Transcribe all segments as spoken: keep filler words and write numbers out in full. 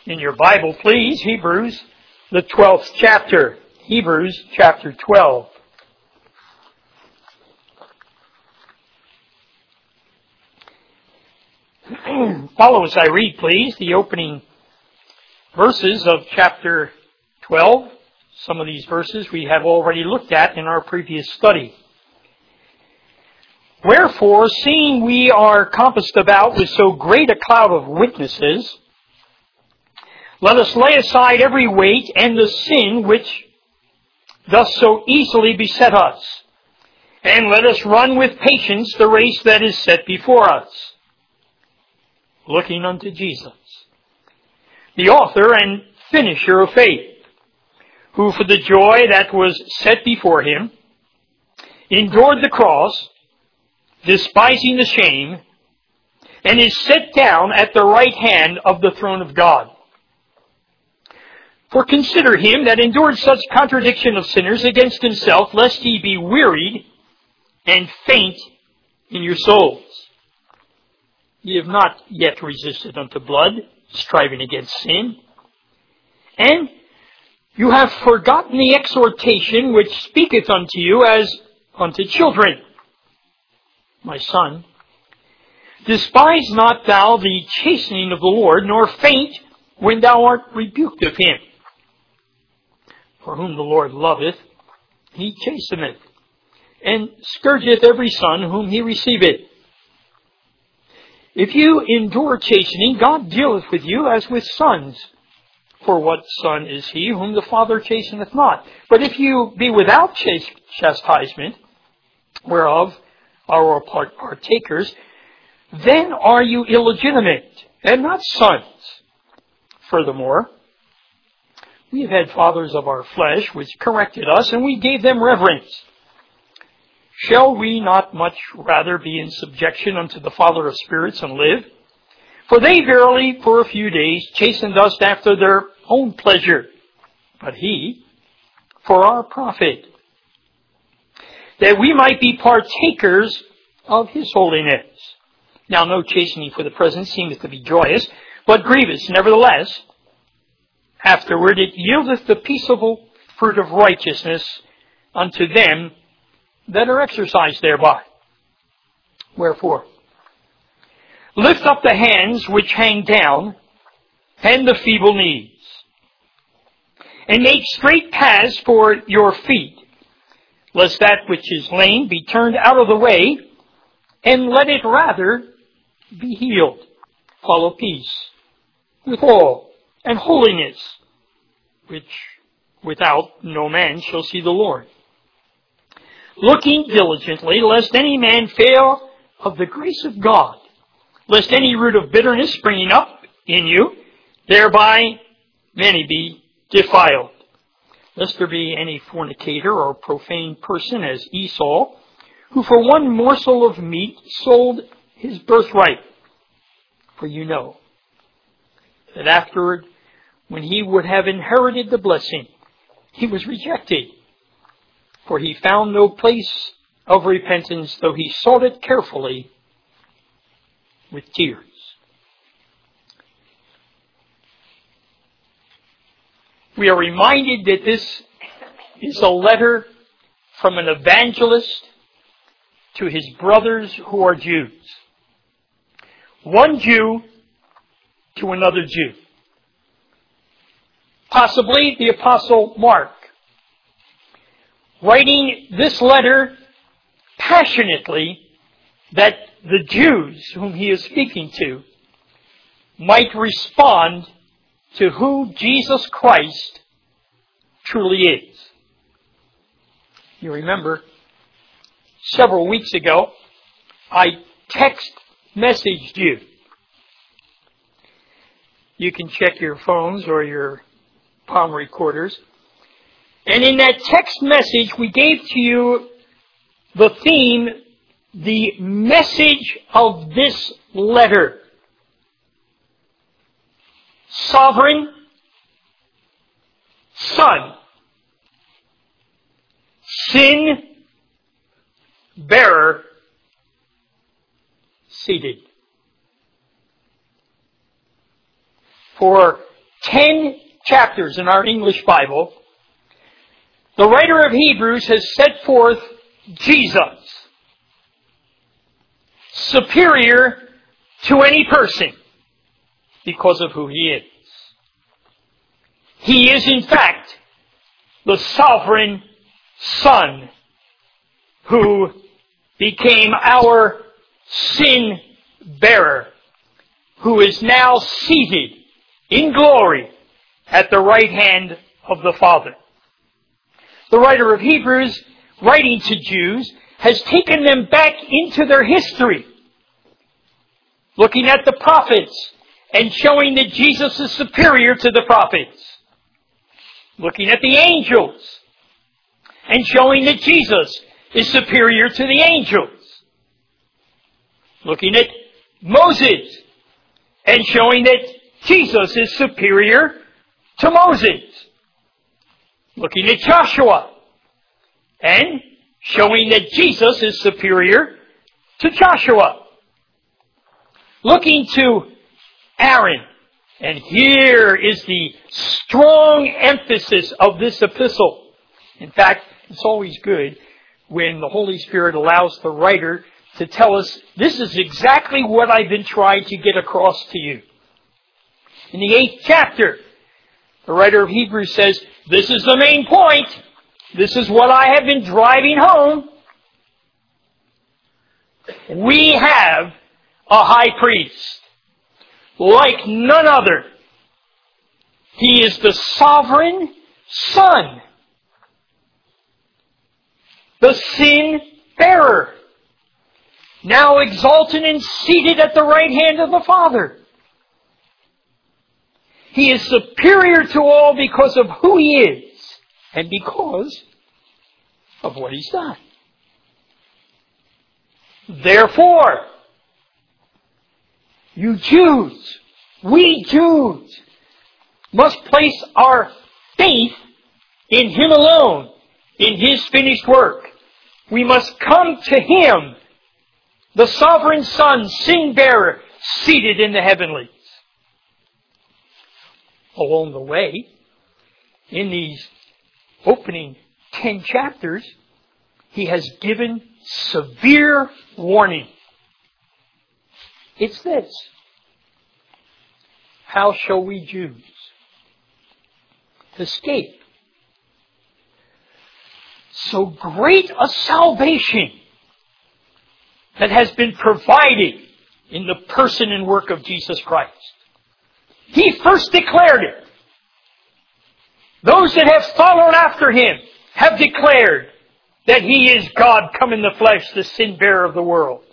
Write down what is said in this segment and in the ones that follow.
In your Bible, please, Hebrews, the twelfth chapter. Hebrews chapter twelve. Follow as I read, please, the opening verses of chapter twelve. Some of these verses we have already looked at in our previous study. Wherefore, seeing we are compassed about with so great a cloud of witnesses, let us lay aside every weight and the sin which doth so easily beset us, and let us run with patience the race that is set before us, looking unto Jesus, the author and finisher of faith, who for the joy that was set before him endured the cross, despising the shame, and is set down at the right hand of the throne of God. For consider him that endured such contradiction of sinners against himself, lest ye be wearied and faint in your souls. Ye have not yet resisted unto blood, striving against sin. And you have forgotten the exhortation which speaketh unto you as unto children. My son, despise not thou the chastening of the Lord, nor faint when thou art rebuked of him. For whom the Lord loveth, he chasteneth, and scourgeth every son whom he receiveth. If you endure chastening, God dealeth with you as with sons. For what son is he whom the Father chasteneth not? But if you be without chastisement, whereof are partakers, then are you illegitimate, and not sons. Furthermore, we have had fathers of our flesh which corrected us, and we gave them reverence. Shall we not much rather be in subjection unto the Father of spirits and live? For they verily for a few days chastened us after their own pleasure, but he for our profit, that we might be partakers of his holiness. Now no chastening for the present seemeth to be joyous, but grievous. Nevertheless, afterward it yieldeth the peaceable fruit of righteousness unto them that are exercised thereby. Wherefore, lift up the hands which hang down, and the feeble knees, and make straight paths for your feet, lest that which is lame be turned out of the way, and let it rather be healed. Follow peace with all, and holiness, which without no man shall see the Lord. Looking diligently, lest any man fail of the grace of God, lest any root of bitterness springing up in you, thereby many be defiled. Lest there be any fornicator or profane person as Esau, who for one morsel of meat sold his birthright. For you know that afterward, when he would have inherited the blessing, he was rejected. For he found no place of repentance, though he sought it carefully with tears. We are reminded that this is a letter from an evangelist to his brothers who are Jews. One Jew to another Jew. Possibly the Apostle Mark, writing this letter passionately that the Jews whom he is speaking to might respond to who Jesus Christ truly is. You remember, several weeks ago, I text messaged you. You can check your phones or your palm recorders. And in that text message, we gave to you the theme, the message of this letter. Sovereign Son, sin bearer seated. For ten chapters in our English Bible, the writer of Hebrews has set forth Jesus, superior to any person because of who He is. He is, in fact, the sovereign Son who became our sin bearer, who is now seated in glory at the right hand of the Father. The writer of Hebrews, writing to Jews, has taken them back into their history, looking at the prophets and showing that Jesus is superior to the prophets, looking at the angels and showing that Jesus is superior to the angels, looking at Moses and showing that Jesus is superior to Moses, looking at Joshua and showing that Jesus is superior to Joshua, looking to Aaron. And here is the strong emphasis of this epistle. In fact, it's always good when the Holy Spirit allows the writer to tell us, this is exactly what I've been trying to get across to you. In the eighth chapter, the writer of Hebrews says, this is the main point. This is what I have been driving home. We have a high priest like none other. He is the sovereign Son, the sin bearer, now exalted and seated at the right hand of the Father. He is superior to all because of who He is and because of what He's done. Therefore, you Jews, we Jews, must place our faith in Him alone, in His finished work. We must come to Him, the sovereign Son, sin-bearer, seated in the heavenlies. Along the way, in these opening ten chapters, He has given severe warning. It's this: how shall we Jews escape so great a salvation that has been provided in the person and work of Jesus Christ? He first declared it. Those that have followed after Him have declared that He is God come in the flesh, the sin bearer of the world.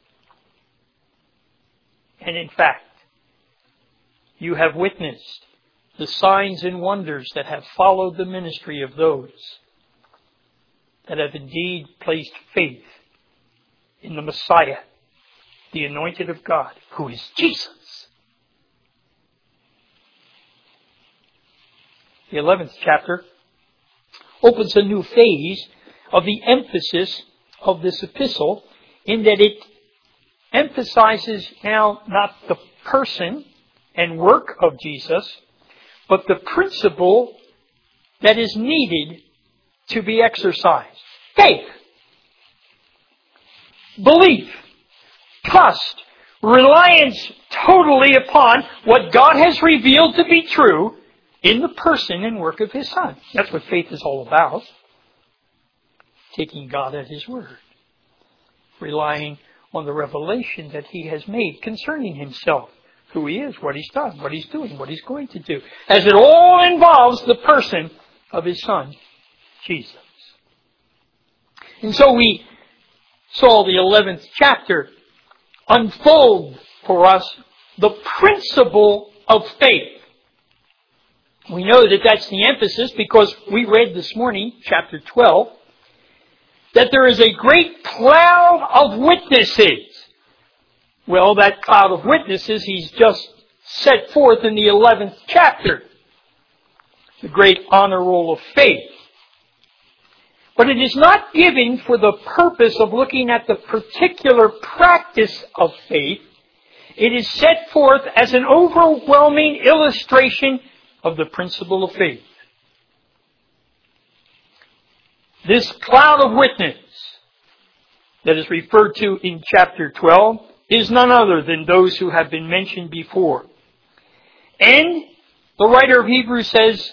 And in fact, you have witnessed the signs and wonders that have followed the ministry of those that have indeed placed faith in the Messiah, the anointed of God, who is Jesus. The eleventh chapter opens a new phase of the emphasis of this epistle, in that it emphasizes now not the person and work of Jesus, but the principle that is needed to be exercised. Faith, belief, trust, reliance totally upon what God has revealed to be true in the person and work of His Son. That's what faith is all about. Taking God at His word. Relying on the revelation that He has made concerning Himself. Who He is, what He's done, what He's doing, what He's going to do. As it all involves the person of His Son, Jesus. And so we saw the eleventh chapter unfold for us the principle of faith. We know that that's the emphasis because we read this morning, chapter twelve, that there is a great cloud of witnesses. Well, that cloud of witnesses He's just set forth in the eleventh chapter. The great honor roll of faith. But it is not given for the purpose of looking at the particular practice of faith. It is set forth as an overwhelming illustration of the principle of faith. This cloud of witness that is referred to in chapter twelve is none other than those who have been mentioned before. And the writer of Hebrews says,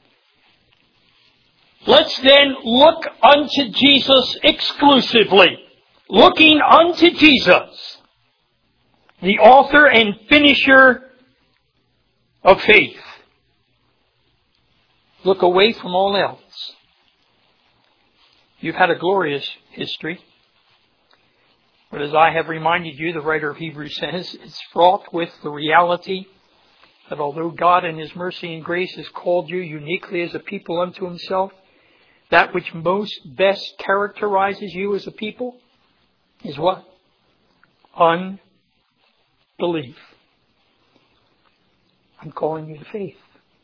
let's then look unto Jesus exclusively. Looking unto Jesus, the author and finisher of faith. Look away from all else. You've had a glorious history. But as I have reminded you, the writer of Hebrews says, it's fraught with the reality that although God in His mercy and grace has called you uniquely as a people unto Himself, that which most best characterizes you as a people is what? Unbelief. I'm calling you to faith.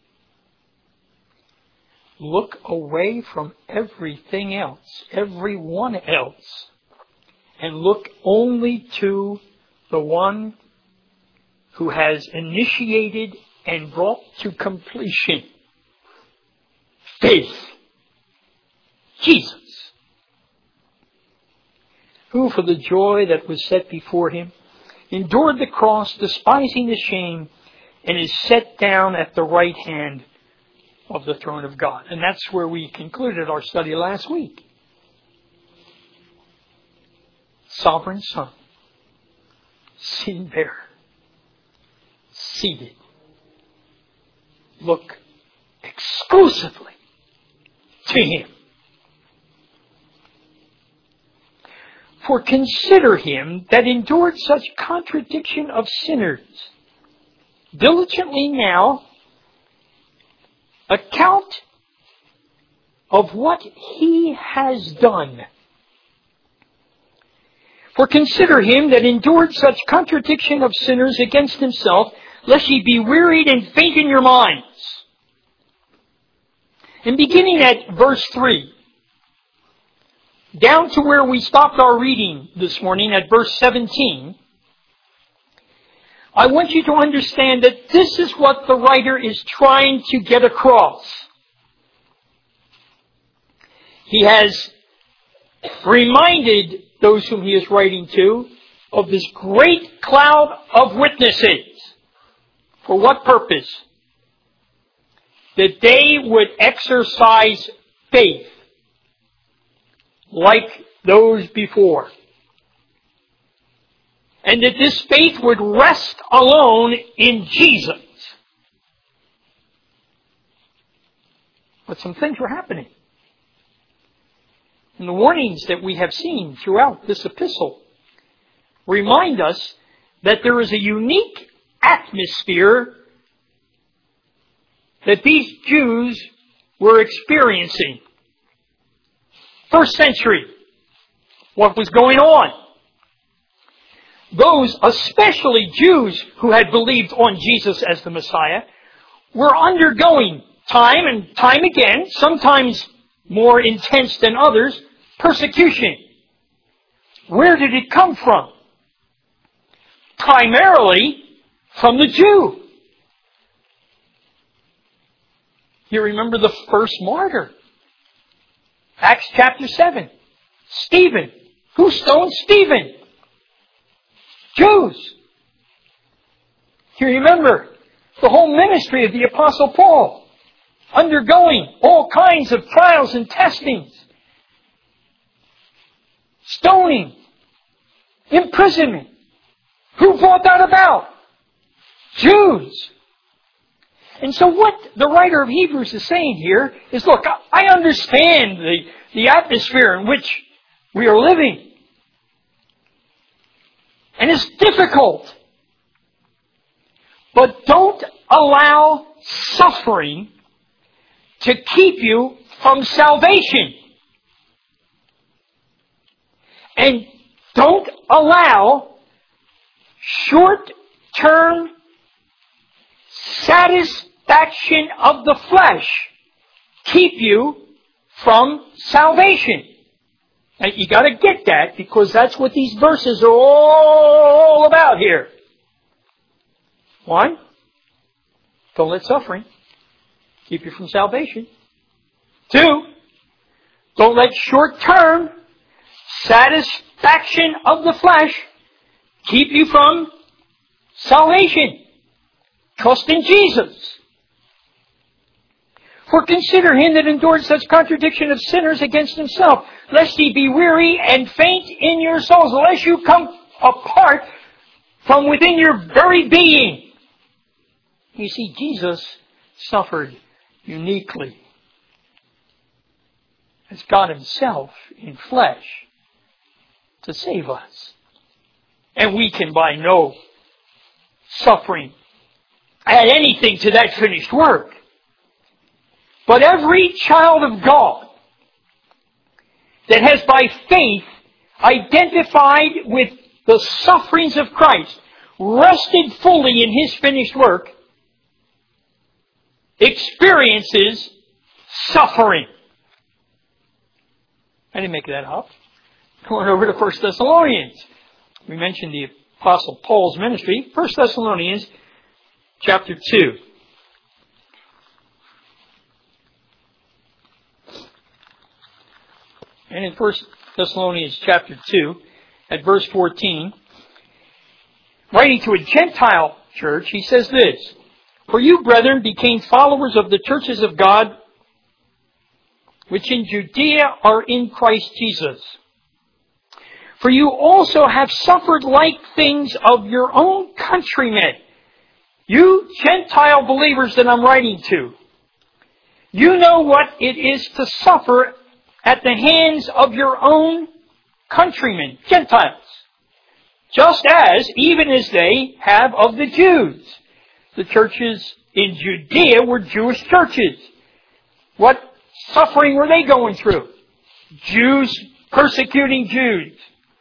Look away from everything else, everyone else, and look only to the one who has initiated and brought to completion faith. Jesus, who for the joy that was set before Him endured the cross, despising the shame, and is set down at the right hand of the throne of God. And that's where we concluded our study last week. Sovereign Son, sin bearer, seated. Look exclusively to Him. For consider Him that endured such contradiction of sinners. Diligently now account of what He has done. For consider Him that endured such contradiction of sinners against Himself, lest ye be wearied and faint in your minds. And beginning at verse three, down to where we stopped our reading this morning at verse seventeen, I want you to understand that this is what the writer is trying to get across. He has reminded those whom he is writing to of this great cloud of witnesses. For what purpose? That they would exercise faith like those before. And that this faith would rest alone in Jesus. But some things were happening. And the warnings that we have seen throughout this epistle remind us that there is a unique atmosphere that these Jews were experiencing. First century, what was going on? Those, especially Jews who had believed on Jesus as the Messiah, were undergoing time and time again, sometimes more intense than others, persecution. Where did it come from? Primarily from the Jew. You remember the first martyr. Acts chapter seven. Stephen. Who stoned Stephen? Jews. You remember the whole ministry of the Apostle Paul, undergoing all kinds of trials and testings, stoning, imprisonment. Who brought that about? Jews. And so what the writer of Hebrews is saying here is, look, I understand the, the atmosphere in which we are living. And it's difficult. But don't allow suffering to keep you from salvation. And don't allow short-term satisfaction of the flesh keep you from salvation. Now, you got to get that, because that's what these verses are all about here. One, don't let suffering keep you from salvation. Two, don't let short-term satisfaction of the flesh keep you from salvation. Trust in Jesus. For consider him that endured such contradiction of sinners against himself, lest ye be weary and faint in your souls, lest you come apart from within your very being. You see, Jesus suffered uniquely as God himself in flesh to save us. And we can by no suffering add anything to that finished work. But every child of God that has by faith identified with the sufferings of Christ, rested fully in his finished work, experiences suffering. I didn't make that up. Going over to First Thessalonians. We mentioned the Apostle Paul's ministry. First Thessalonians chapter two. And in First Thessalonians chapter two, at verse fourteen, writing to a Gentile church, he says this, For you, brethren, became followers of the churches of God, which in Judea are in Christ Jesus. For you also have suffered like things of your own countrymen. You Gentile believers that I'm writing to, you know what it is to suffer at the hands of your own countrymen, Gentiles. Just as, even as they have of the Jews. The churches in Judea were Jewish churches. What suffering were they going through? Jews persecuting Jews.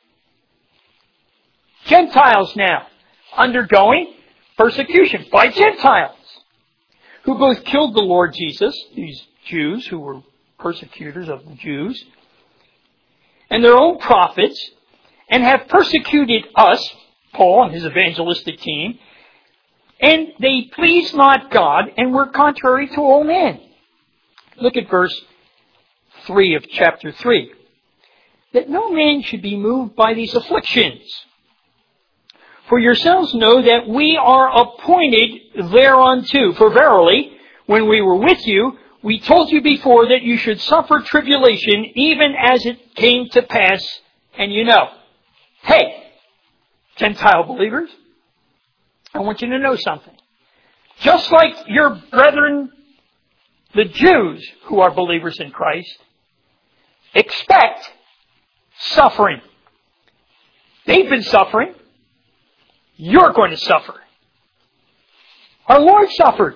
Gentiles now undergoing persecution by Gentiles who both killed the Lord Jesus, these Jews who were persecutors of the Jews, and their own prophets, and have persecuted us, Paul and his evangelistic team, and they pleased not God and were contrary to all men. Look at verse three of chapter three. That no man should be moved by these afflictions. For yourselves know that we are appointed thereunto. For verily, when we were with you, we told you before that you should suffer tribulation, even as it came to pass, and you know. Hey, Gentile believers, I want you to know something. Just like your brethren, the Jews who are believers in Christ, expect suffering. They've been suffering. You're going to suffer. Our Lord suffered.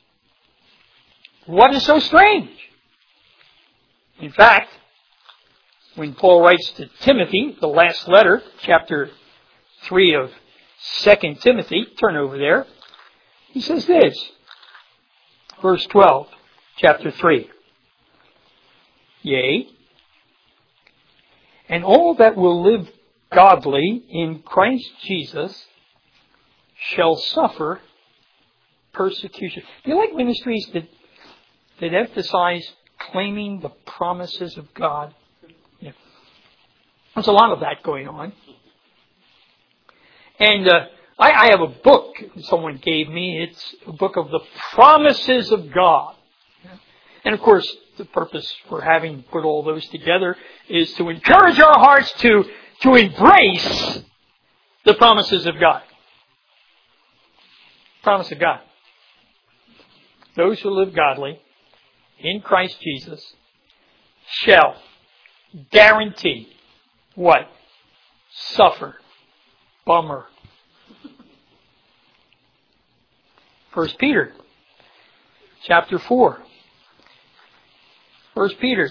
What is so strange? In fact, when Paul writes to Timothy, the last letter, chapter three of Second Timothy, turn over there, he says this, verse twelve, chapter three. Yea, and all that will live godly in Christ Jesus shall suffer persecution. You like ministries that that emphasize claiming the promises of God? Yeah. There's a lot of that going on. And uh, I, I have a book someone gave me. It's a book of the promises of God. Yeah. And of course, the purpose for having put all those together is to encourage our hearts to, to embrace the promises of God. Promise of God. Those who live godly in Christ Jesus shall guarantee what? Suffer. Bummer. First Peter chapter four. First Peter.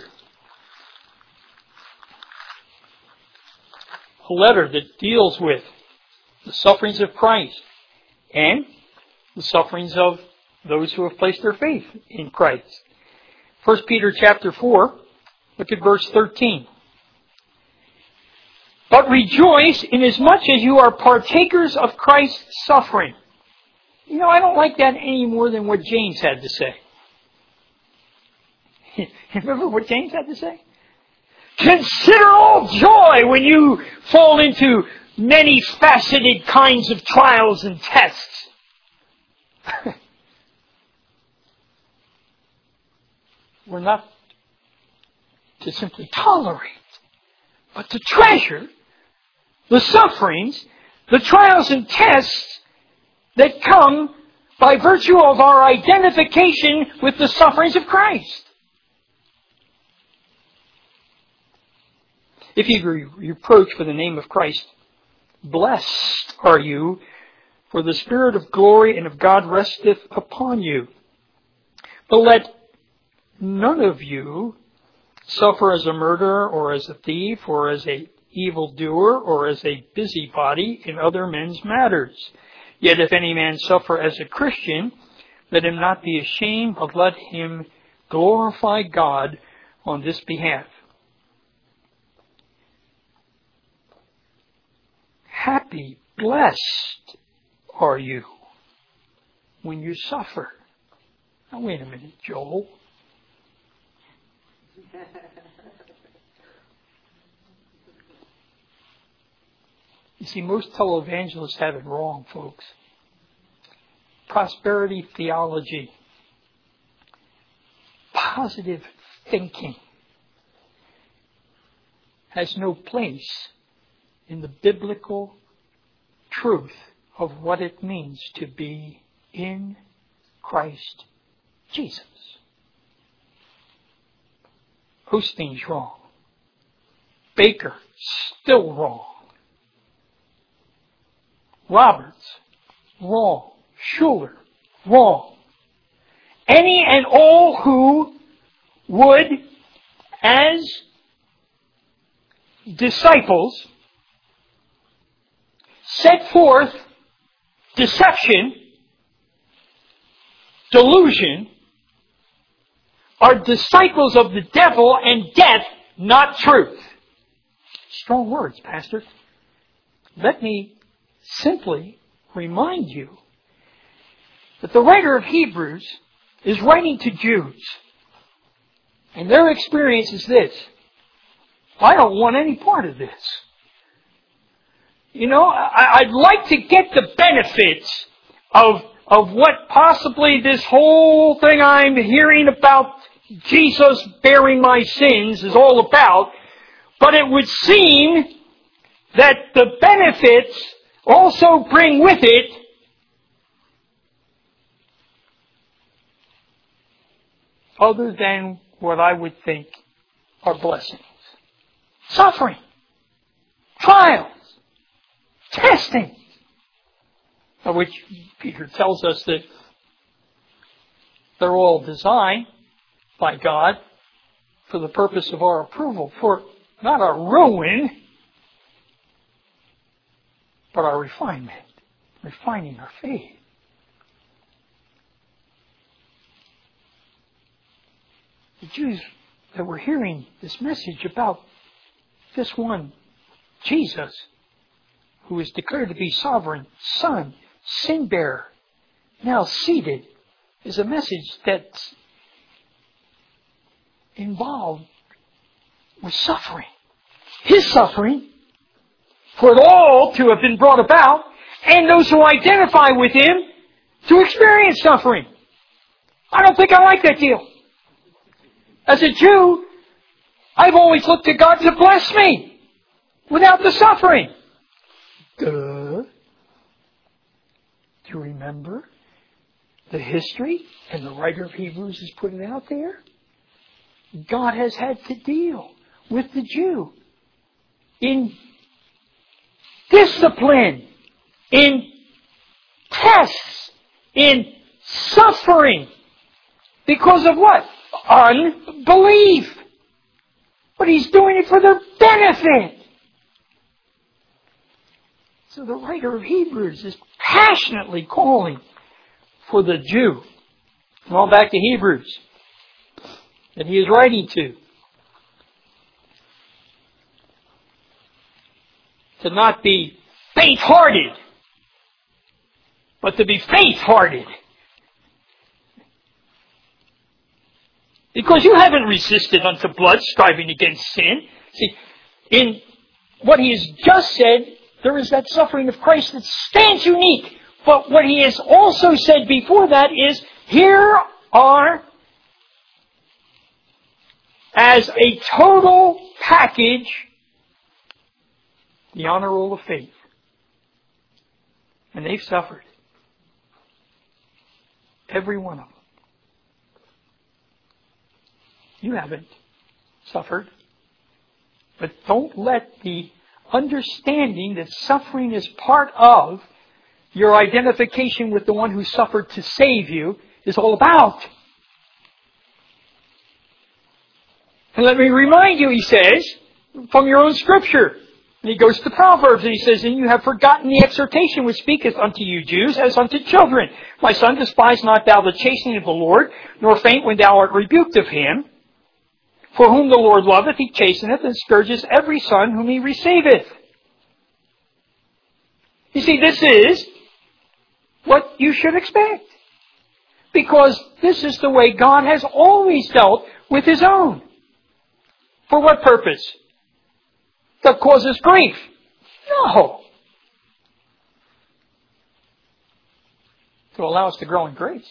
A letter that deals with the sufferings of Christ and the sufferings of those who have placed their faith in Christ. First Peter chapter four, look at verse thirteen. But rejoice inasmuch as you are partakers of Christ's suffering. You know, I don't like that any more than what James had to say. Remember what James had to say? Consider all joy when you fall into many faceted kinds of trials and tests. We're not to simply tolerate, but to treasure the sufferings, the trials and tests that come by virtue of our identification with the sufferings of Christ. If you reproach for the name of Christ, blessed are you, for the Spirit of glory and of God resteth upon you. But let none of you suffer as a murderer, or as a thief, or as a evildoer, or as a busybody in other men's matters. Yet if any man suffer as a Christian, let him not be ashamed, but let him glorify God on this behalf. Happy, blessed are you when you suffer. Now wait a minute, Joel. You see, most televangelists have it wrong, folks. Prosperity theology, positive thinking, has no place in the biblical truth of what it means to be in Christ Jesus. Hostein's wrong. Baker, still wrong. Roberts, wrong. Schuller, wrong. Any and all who would, as disciples, set forth deception, delusion, are disciples of the devil and death, not truth. Strong words, Pastor. Let me simply remind you that the writer of Hebrews is writing to Jews. And their experience is this: I don't want any part of this. You know, I, I'd like to get the benefits of, of what possibly this whole thing I'm hearing about Jesus bearing my sins is all about, but it would seem that the benefits also bring with it other than what I would think are blessings. Suffering, trials, testing, of which Peter tells us that they're all designed by God for the purpose of our approval, for not our ruin, but our refinement, refining our faith. The Jews that were hearing this message about this one, Jesus, who is declared to be sovereign, Son, sin bearer, now seated, is a message that's involved with suffering. His suffering, for it all to have been brought about, and those who identify with Him to experience suffering. I don't think I like that deal. As a Jew, I've always looked to God to bless me without the suffering. Duh. Do you remember the history? And the writer of Hebrews is putting it out there. God has had to deal with the Jew in discipline, in tests, in suffering. Because of what? Unbelief. But He's doing it for their benefit. So the writer of Hebrews is passionately calling for the Jew. Come on back to Hebrews that he is writing to. To not be faint-hearted, but to be faith-hearted. Because you haven't resisted unto blood, striving against sin. See, in what he has just said, there is that suffering of Christ that stands unique. But what he has also said before that is, here are, as a total package, the honor roll of faith. And they've suffered. Every one of them. You haven't suffered. But don't let the understanding that suffering is part of your identification with the one who suffered to save you is all about. And let me remind you, he says, from your own scripture. And he goes to Proverbs and he says, and you have forgotten the exhortation which speaketh unto you Jews as unto children. My son, despise not thou the chastening of the Lord, nor faint when thou art rebuked of him. For whom the Lord loveth, he chasteneth, and scourges every son whom he receiveth. You see, this is what you should expect. Because this is the way God has always dealt with his own. For what purpose? To cause us grief? No. To allow us to grow in grace.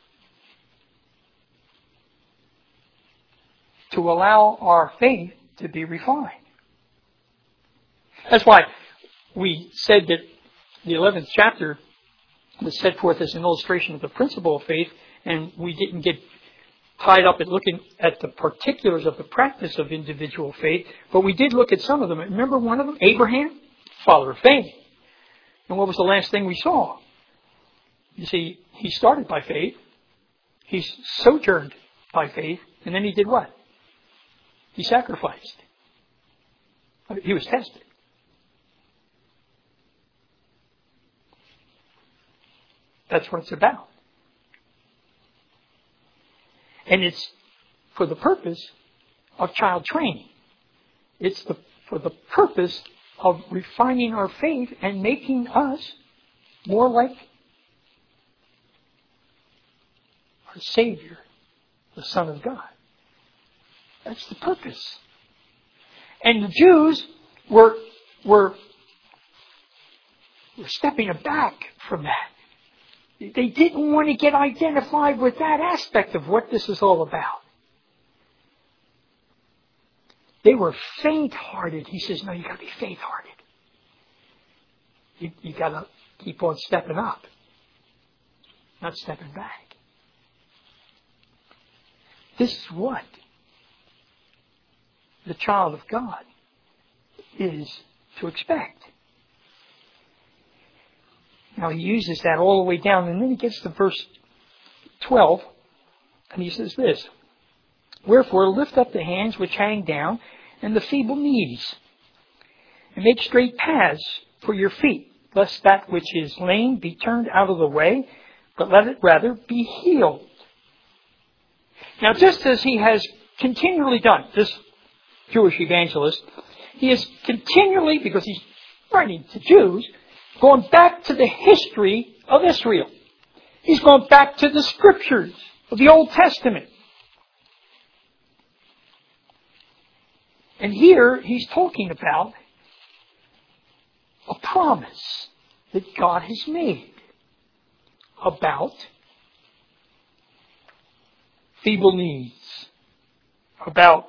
To allow our faith to be refined. That's why we said that the eleventh chapter was set forth as an illustration of the principle of faith, and we didn't get tied up in looking at the particulars of the practice of individual faith, but we did look at some of them. Remember one of them? Abraham, father of faith. And what was the last thing we saw? You see, he started by faith, he sojourned by faith, and then he did what? He sacrificed. He was tested. That's what it's about. And it's for the purpose of child training. It's the, for the purpose of refining our faith and making us more like our Savior, the Son of God. That's the purpose. And the Jews were, were, were stepping back from that. They didn't want to get identified with that aspect of what this is all about. They were faint-hearted. He says, no, you got to be faint-hearted. You, you got to keep on stepping up, not stepping back. This is what the child of God is to expect. Now he uses that all the way down, and then he gets to verse twelve, and he says this, wherefore lift up the hands which hang down, and the feeble knees, and make straight paths for your feet, lest that which is lame be turned out of the way, but let it rather be healed. Now just as he has continually done, this Jewish evangelist, he is continually, because he's writing to Jews, going back to the history of Israel. He's gone back to the scriptures of the Old Testament. And here he's talking about a promise that God has made about feeble knees, about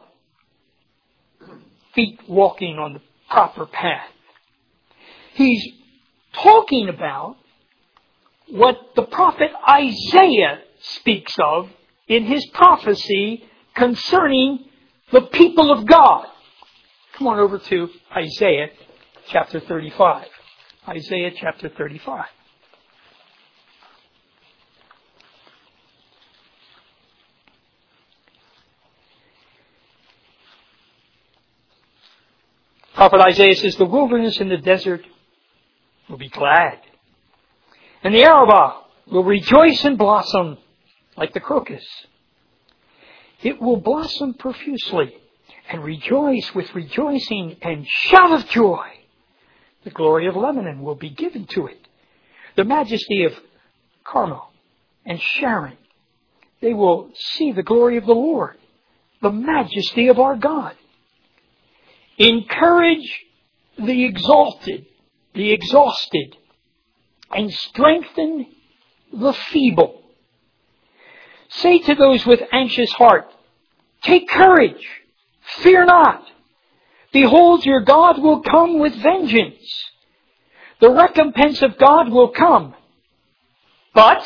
feet walking on the proper path. He's talking about what the prophet Isaiah speaks of in his prophecy concerning the people of God. Come on over to Isaiah chapter thirty-five. Isaiah chapter thirty-five. Prophet Isaiah says, the wilderness and the desert will be glad, and the Arabah will rejoice and blossom like the crocus. It will blossom profusely and rejoice with rejoicing and shout of joy. The glory of Lebanon will be given to it, the majesty of Carmel and Sharon. They will see the glory of the Lord. the majesty of our God. Encourage the exalted, the exhausted, and strengthen the feeble. Say to those with anxious heart, take courage, fear not. Behold, your God will come with vengeance. The recompense of God will come, but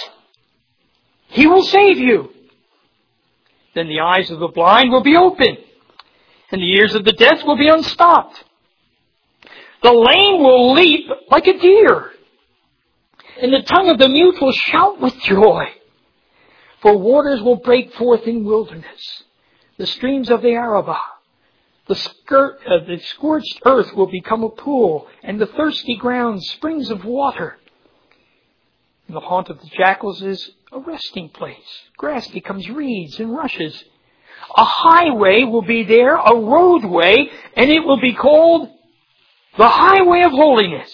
He will save you. Then the eyes of the blind will be opened, and the ears of the deaf will be unstopped. The lame will leap like a deer, and the tongue of the mute will shout with joy. For waters will break forth in wilderness, the streams of the Arabah. The, skirt, uh, the scorched earth will become a pool, and the thirsty ground springs of water. And the haunt of the jackals is a resting place. Grass becomes reeds and rushes. A highway will be there, a roadway, and it will be called the highway of holiness.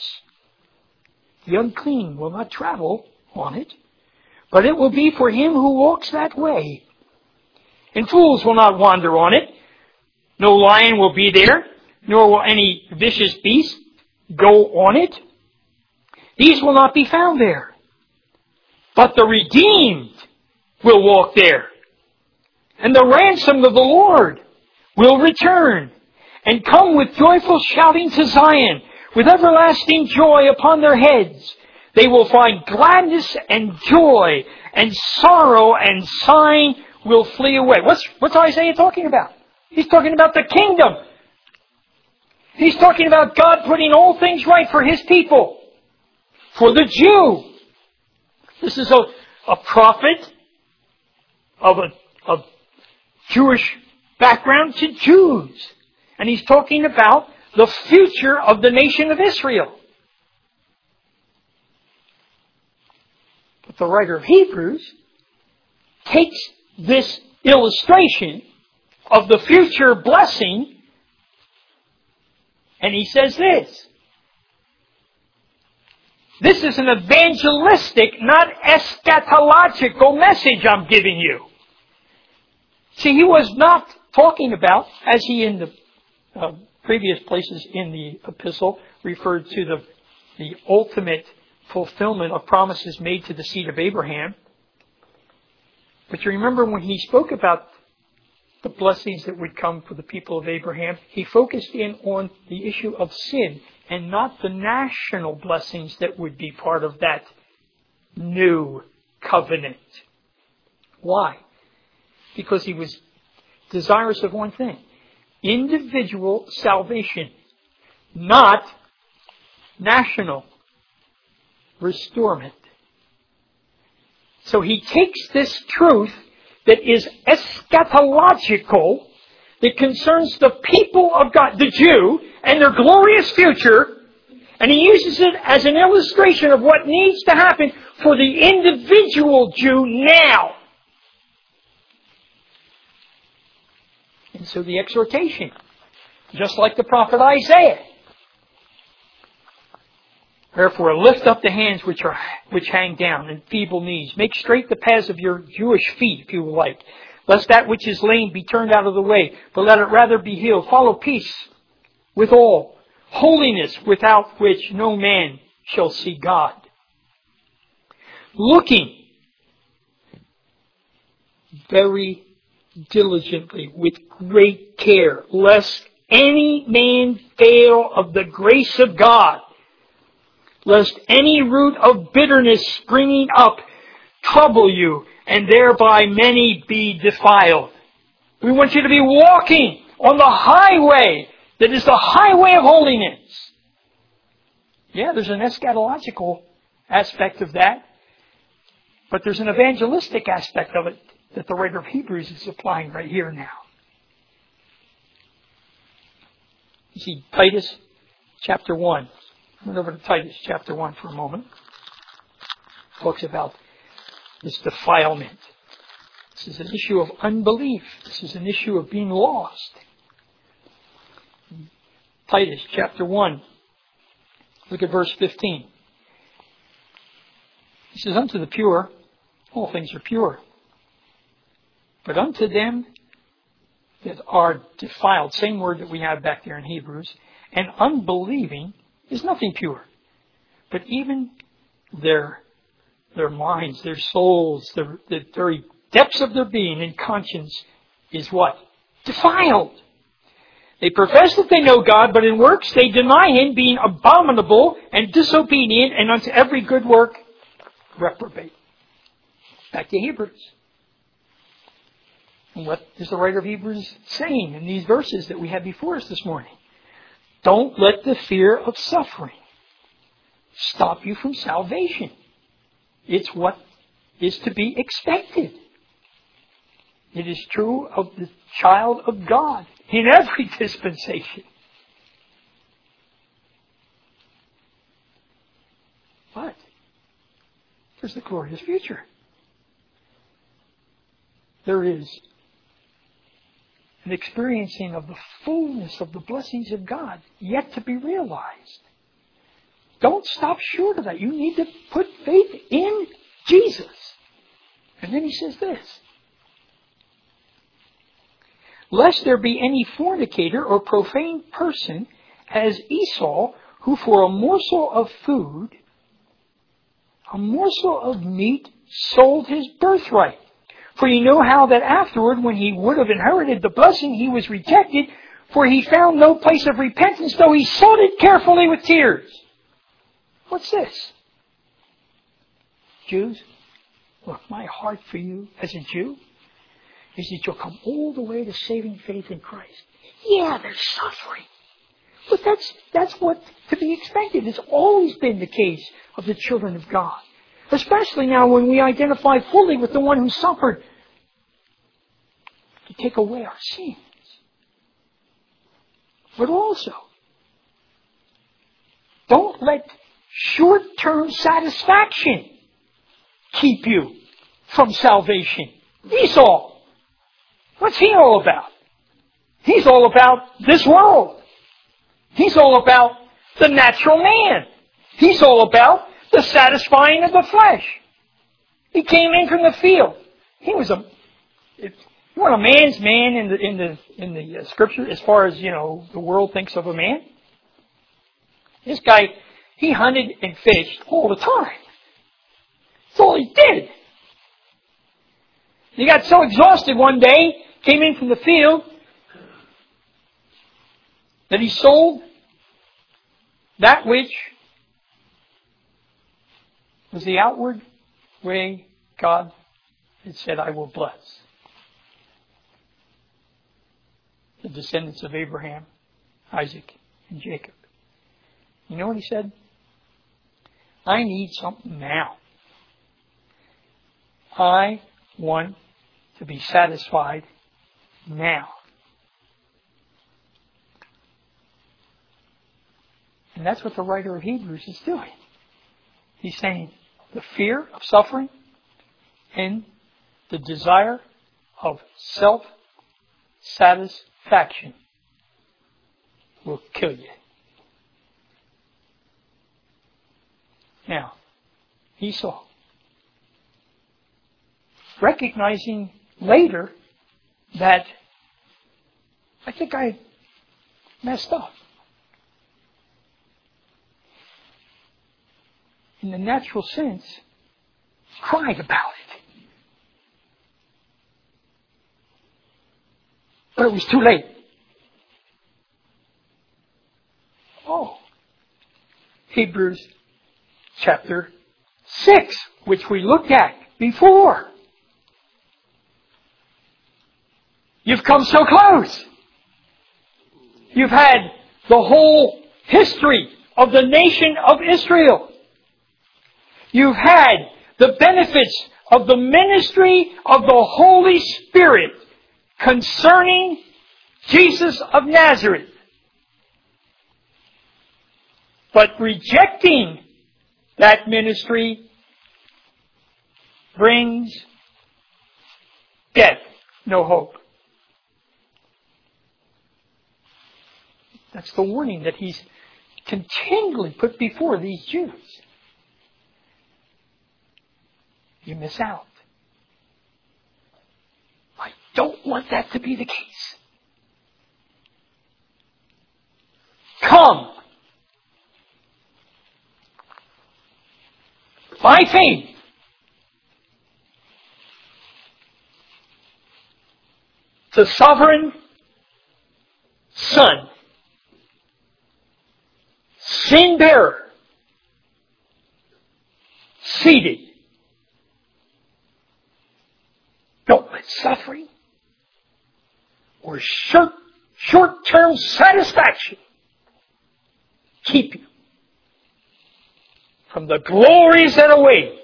The unclean will not travel on it, but it will be for him who walks that way. And fools will not wander on it. No lion will be there, nor will any vicious beast go on it. These will not be found there. But the redeemed will walk there. And the ransomed of the Lord will return and come with joyful shouting to Zion, with everlasting joy upon their heads. They will find gladness and joy, and sorrow and sighing will flee away. What's, what's Isaiah talking about? He's talking about the kingdom. He's talking about God putting all things right for His people. For the Jew. This is a, a prophet of a of Jewish background to Jews. And he's talking about the future of the nation of Israel. But the writer of Hebrews takes this illustration of the future blessing, and he says this. This is an evangelistic, not eschatological message I'm giving you. See, he was not talking about, as he in the uh, previous places in the epistle referred to the, the ultimate fulfillment of promises made to the seed of Abraham. But you remember when he spoke about the blessings that would come for the people of Abraham, he focused in on the issue of sin and not the national blessings that would be part of that new covenant. Why? Because he was desirous of one thing: individual salvation, not national restorement. So he takes this truth that is eschatological, that concerns the people of God, the Jew, and their glorious future, and he uses it as an illustration of what needs to happen for the individual Jew now. And so the exhortation, just like the prophet Isaiah. Therefore, lift up the hands which are which hang down, and feeble knees. Make straight the paths of your Jewish feet, if you will like. Lest that which is lame be turned out of the way, but let it rather be healed. Follow peace with all, holiness without which no man shall see God. Looking very diligently, with great care, lest any man fail of the grace of God, lest any root of bitterness springing up trouble you, and thereby many be defiled. We want you to be walking on the highway that is the highway of holiness. Yeah, there's an eschatological aspect of that, but there's an evangelistic aspect of it that the writer of Hebrews is applying right here and now. You see, Titus chapter one. Went over to Titus chapter one for a moment. Talks about this defilement. This is an issue of unbelief. This is an issue of being lost. Titus chapter one. Look at verse fifteen. He says, unto the pure, all things are pure. But unto them that are defiled, same word that we have back there in Hebrews, and unbelieving is nothing pure. But even their their minds, their souls, the, the very depths of their being and conscience is what? Defiled. They profess that they know God, but in works they deny Him, being abominable and disobedient, and unto every good work reprobate. Back to Hebrews. And what is the writer of Hebrews saying in these verses that we had before us this morning? Don't let the fear of suffering stop you from salvation. It's what is to be expected. It is true of the child of God in every dispensation. But there's the glorious future. There is an experiencing of the fullness of the blessings of God yet to be realized. Don't stop short of that. You need to put faith in Jesus. And then he says this. Lest there be any fornicator or profane person as Esau, who for a morsel of food, a morsel of meat, sold his birthright. For you know how that afterward, when he would have inherited the blessing, he was rejected, for he found no place of repentance, though he sought it carefully with tears. What's this? Jews, look, my heart for you as a Jew is that you'll come all the way to saving faith in Christ. Yeah, there's suffering. But that's, that's what to be expected. It's always been the case of the children of God. Especially now when we identify fully with the one who suffered to take away our sins. But also, don't let short-term satisfaction keep you from salvation. Esau, what's he all about? He's all about this world. He's all about the natural man. He's all about the satisfying of the flesh. He came in from the field. He was a, if you want a man's man in the in the in the uh, scripture, as far as you know, the world thinks of a man. This guy, he hunted and fished all the time. That's all he did. He got so exhausted one day, came in from the field, that he sold that which was the outward way God had said, I will bless the descendants of Abraham, Isaac, and Jacob. You know what he said? I need something now. I want to be satisfied now. And that's what the writer of Hebrews is doing. He's saying the fear of suffering and the desire of self-satisfaction will kill you. Now, Esau, recognizing later that I think I messed up. In the natural sense, cried about it. But it was too late. Oh, Hebrews chapter six, which we looked at before. You've come so close. You've had the whole history of the nation of Israel. You've had the benefits of the ministry of the Holy Spirit concerning Jesus of Nazareth. But rejecting that ministry brings death, no hope. That's the warning that he's continually put before these Jews. You miss out. I don't want that to be the case. come by faith the sovereign Son, sin bearer, seated. Don't let suffering or short, short-term satisfaction keep you from the glories that await,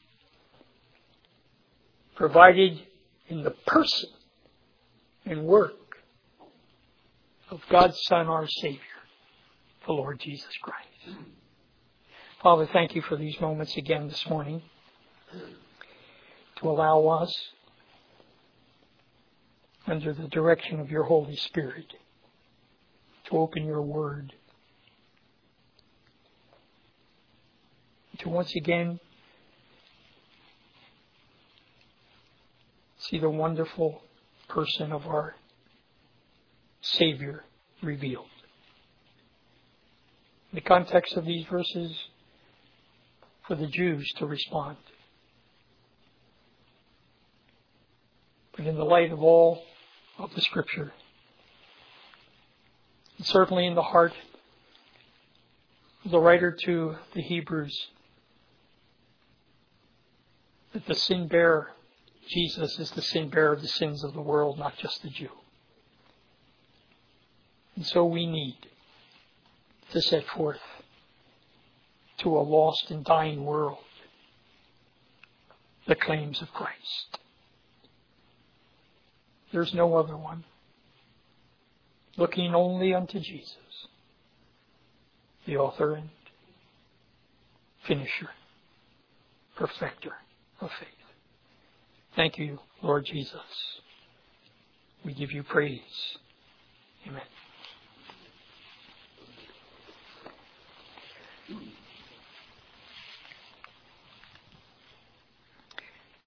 provided in the person and work of God's Son, our Savior, the Lord Jesus Christ. Father, thank you for these moments again this morning to allow us, under the direction of your Holy Spirit, to open your Word, to once again see the wonderful person of our Savior revealed. In the context of these verses, for the Jews to respond. But in the light of all of the Scripture, and certainly in the heart of the writer to the Hebrews, that the sin bearer, Jesus, is the sin bearer of the sins of the world, not just the Jew. And so we need to set forth to a lost and dying world the claims of Christ. There's no other one. Looking only unto Jesus, the author and finisher, perfecter of faith. Thank you, Lord Jesus. We give you praise. Amen.